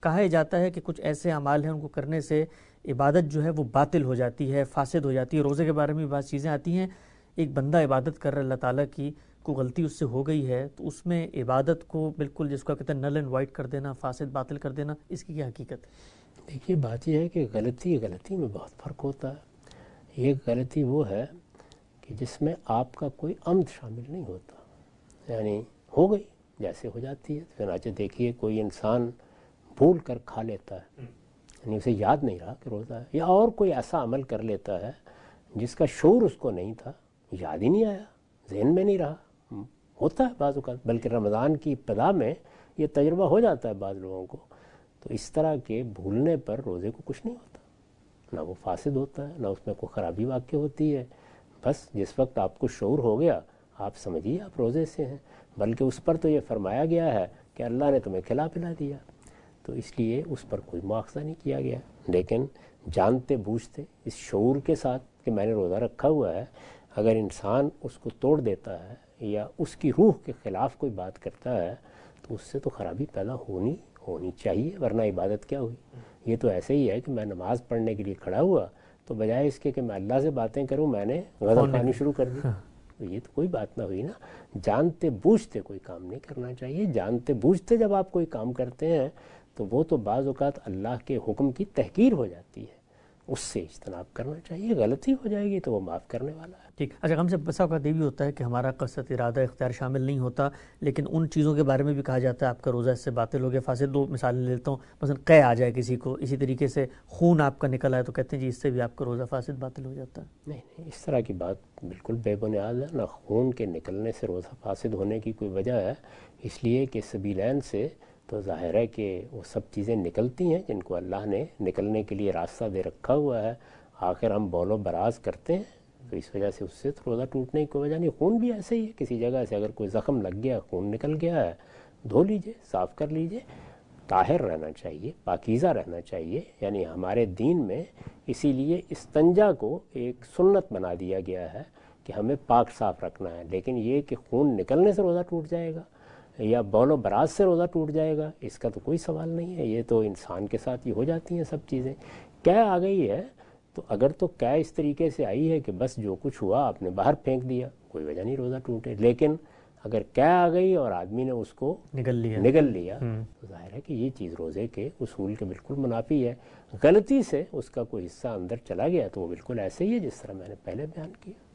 کہا جاتا ہے کہ کچھ ایسے اعمال ہیں ان کو کرنے سے عبادت جو ہے وہ باطل ہو جاتی ہے، فاسد ہو جاتی ہے. روزے کے بارے میں بھی بعض چیزیں آتی ہیں. ایک بندہ عبادت کر رہا ہے اللہ تعالیٰ کی، کوئی غلطی اس سے ہو گئی ہے تو اس میں عبادت کو بالکل جس کو کہتے ہیں نل اینڈ وائٹ کر دینا، فاسد باطل کر دینا، اس کی کیا حقیقت ہے؟ دیکھیے بات یہ ہے کہ غلطی میں بہت فرق ہوتا ہے. ایک غلطی وہ ہے کہ جس میں آپ کا کوئی عمد شامل نہیں ہوتا، یعنی ہو گئی جیسے ہو جاتی ہے. چنانچہ دیکھیے کوئی انسان بھول کر کھا لیتا ہے، یعنی اسے یاد نہیں رہا کہ روزہ ہے، یا اور کوئی ایسا عمل کر لیتا ہے جس کا شعور اس کو نہیں تھا، یاد ہی نہیں آیا، ذہن میں نہیں رہا. ہوتا ہے بعض اوقات، بلکہ رمضان کی ابتدا میں یہ تجربہ ہو جاتا ہے بعض لوگوں کو. تو اس طرح کے بھولنے پر روزے کو کچھ نہیں ہوتا، نہ وہ فاسد ہوتا ہے، نہ اس میں کوئی خرابی واقع ہوتی ہے. بس جس وقت آپ کو شعور ہو گیا آپ سمجھیے آپ روزے سے ہیں. بلکہ اس پر تو یہ فرمایا گیا ہے کہ اللہ نے تمہیں کھلا پلا دیا، تو اس لیے اس پر کوئی مواخذہ نہیں کیا گیا. لیکن جانتے بوجھتے اس شعور کے ساتھ کہ میں نے روزہ رکھا ہوا ہے، اگر انسان اس کو توڑ دیتا ہے یا اس کی روح کے خلاف کوئی بات کرتا ہے تو اس سے تو خرابی پیدا ہونی چاہیے، ورنہ عبادت کیا ہوئی. یہ تو ایسے ہی ہے کہ میں نماز پڑھنے کے لیے کھڑا ہوا تو بجائے اس کے کہ میں اللہ سے باتیں کروں میں نے غزل خوانی شروع کر دی. یہ تو کوئی بات نہ ہوئی نا. جانتے بوجھتے کوئی کام نہیں کرنا چاہیے. جانتے بوجھتے جب آپ کوئی کام کرتے ہیں تو وہ تو بعض اوقات اللہ کے حکم کی تحقیر ہو جاتی ہے، اس سے اجتناب کرنا چاہیے. غلطی ہو جائے گی تو وہ معاف کرنے والا ہے. ٹھیک. اچھا، ہم سے بسا اوقات یہ بھی ہوتا ہے کہ ہمارا قصد ارادہ اختیار شامل نہیں ہوتا، لیکن ان چیزوں کے بارے میں بھی کہا جاتا ہے آپ کا روزہ اس سے باطل ہو گیا، فاسد. دو مثالیں لیتا ہوں، مثلا قے آ جائے کسی کو، اسی طریقے سے خون آپ کا نکل آئے تو کہتے ہیں جی اس سے بھی آپ کا روزہ فاسد باطل ہو جاتا ہے. نہیں، اس طرح کی بات بالکل بے بنیاد ہے. نہ خون کے نکلنے سے روزہ فاسد ہونے کی کوئی وجہ ہے، اس لیے کہ سبیلین سے تو ظاہر ہے کہ وہ سب چیزیں نکلتی ہیں جن کو اللہ نے نکلنے کے لیے راستہ دے رکھا ہوا ہے. آخر ہم بول و براز کرتے ہیں تو اس وجہ سے اس سے تو روزہ ٹوٹنے کی کوئی وجہ نہیں. خون بھی ایسے ہی ہے، کسی جگہ سے اگر کوئی زخم لگ گیا، خون نکل گیا ہے، دھو لیجئے، صاف کر لیجئے. طاہر رہنا چاہیے، پاکیزہ رہنا چاہیے. یعنی ہمارے دین میں اسی لیے استنجا کو ایک سنت بنا دیا گیا ہے کہ ہمیں پاک صاف رکھنا ہے. لیکن یہ کہ خون نکلنے سے روزہ ٹوٹ جائے گا یا بول و براز سے روزہ ٹوٹ جائے گا، اس کا تو کوئی سوال نہیں ہے. یہ تو انسان کے ساتھ ہی ہو جاتی ہیں سب چیزیں. قے آ گئی ہے تو اگر تو قے اس طریقے سے آئی ہے کہ بس جو کچھ ہوا آپ نے باہر پھینک دیا، کوئی وجہ نہیں روزہ ٹوٹے. لیکن اگر قے آ گئی اور آدمی نے اس کو نگل لیا تو ظاہر ہے کہ یہ چیز روزے کے اصول کے بالکل منافی ہے. غلطی سے اس کا کوئی حصہ اندر چلا گیا تو وہ بالکل ایسے ہی ہے جس طرح میں نے پہلے بیان کیا.